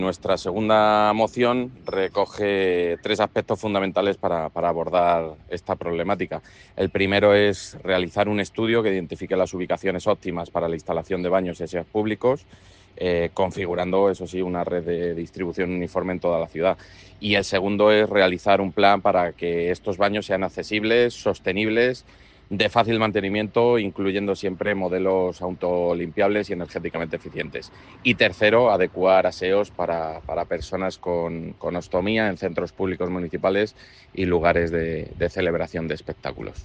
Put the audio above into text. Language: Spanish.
Nuestra segunda moción recoge tres aspectos fundamentales para abordar esta problemática. El primero es realizar un estudio que identifique las ubicaciones óptimas para la instalación de baños y aseos públicos, configurando, eso sí, una red de distribución uniforme en toda la ciudad. Y el segundo es realizar un plan para que estos baños sean accesibles, sostenibles, de fácil mantenimiento, incluyendo siempre modelos autolimpiables y energéticamente eficientes. Y tercero, adecuar aseos para personas con ostomía en centros públicos municipales y lugares de celebración de espectáculos.